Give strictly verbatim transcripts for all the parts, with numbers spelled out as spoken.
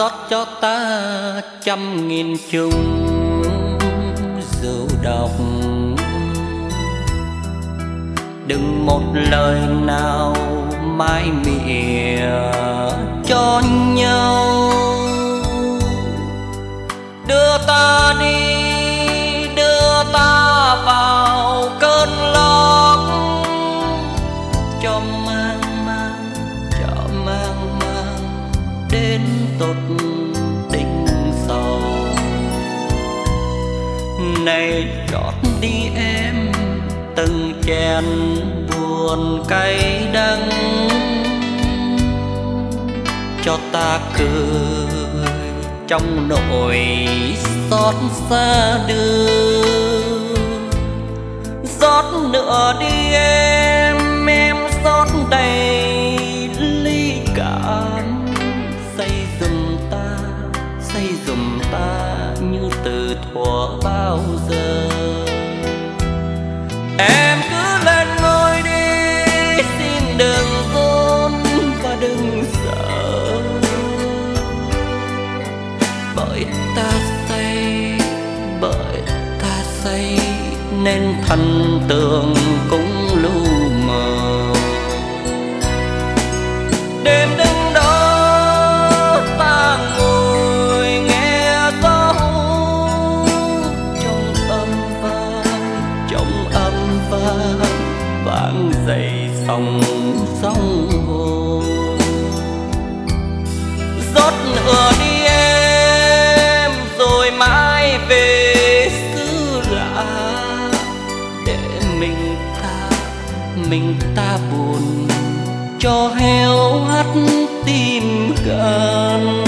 rót cho ta trăm nghìn chung rượu độc. Đừng một lời nào mãi mỉa cho nhau. Đưa ta đi, đưa ta vào cơn lốc, cho mang mang, cho mang mang đến tột đỉnh sầu. Này rót đi em từng chén buồn cay đắng, cho ta cười trong nỗi xót xa đưa. Rót nữa đi em, em rót đầy ly cạn. Say dùm ta, say dùm ta như từ thuở bao giờ. Em cứ lên ngồi đi, xin đừng run và đừng sợ. Bởi ta say, bởi ta say nên thần tượng cũng lu mờ. Đêm đứng đó ta ngồi nghe gió trong âm vang, trong âm vang vang dậy sóng sóng hồ. Rót nữa đi em rồi mãi về xứ lạ, để mình ta mình ta buồn cho heo hắt tim gan.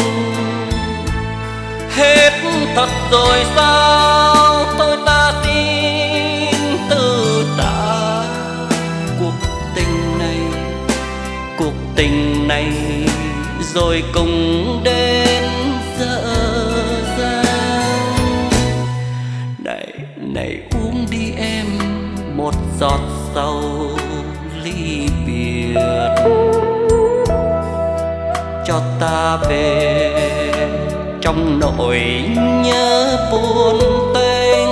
Hết thật rồi sao thôi ta xin từ tạ. Cuộc tình này, cuộc tình này rồi cùng đến dở dang. Này này uống đi em một giọt sầu ly biệt, cho ta về trong nỗi nhớ buồn tênh.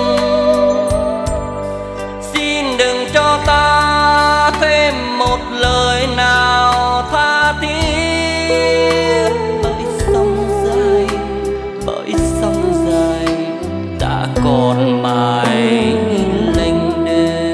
Xin đừng cho ta thêm một lời nào tha thiết. Bởi sông dài, bởi sông dài đã còn mãi lênh đênh.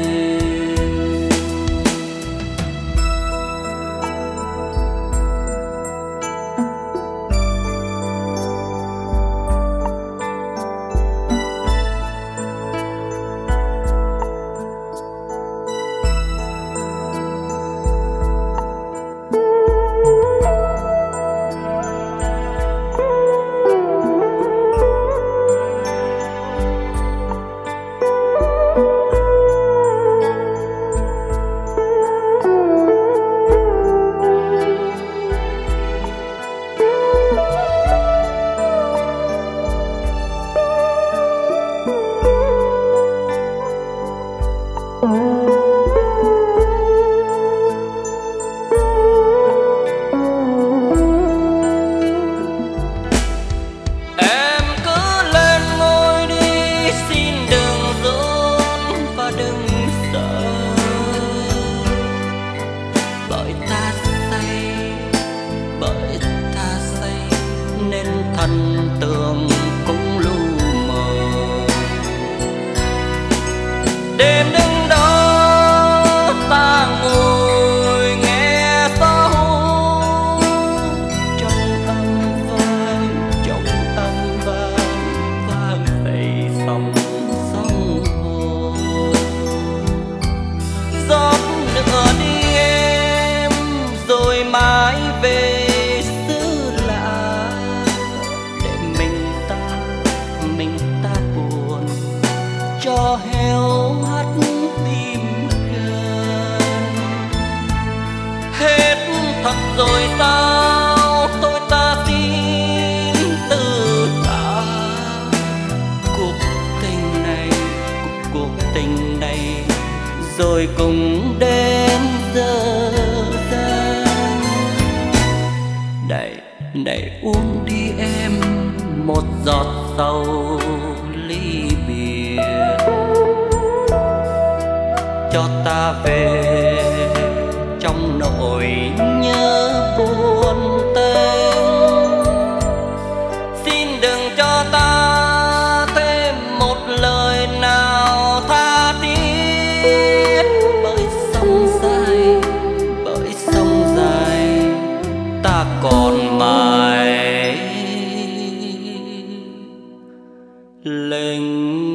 Thần tượng cũng lu mờ. Đêm đứng đó ta ngồi nghe gió trong âm vang, trong âm vang vang dậy sóng sóng hồ. Rót nữa đi em rồi mãi về cho heo hắt tim gan. Hết thật rồi sao tôi ta xin từ tạ. Cuộc tình này, cuộc tình này rồi cùng đến giờ dang. Này này uống đi em một giọt sầu ly biệt, cho ta về trong nỗi nhớ buồn tênh. Xin đừng cho ta thêm một lời nào tha thiết, bởi sông dài, bởi sông dài ta còn mãi lênh